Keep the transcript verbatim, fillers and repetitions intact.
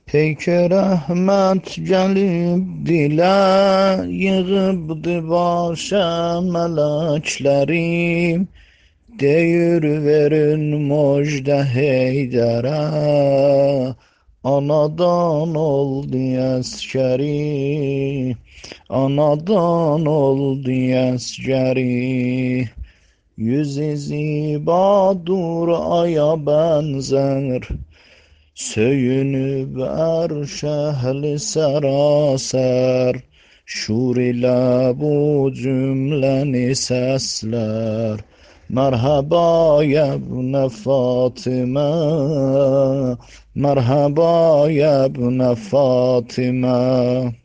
Peyker Ahmet gelip dile yığıbdı başa meleklerim. Deyir verin müjde Heydərə, anadan oldu əskəri, anadan oldu əskəri. Yüzü zibadur aya benzer, söyünüb erşehli seraser. Şur ile bu cümleni sesler. Merhaba yebne Fatıma, merhaba yebne Fatıma.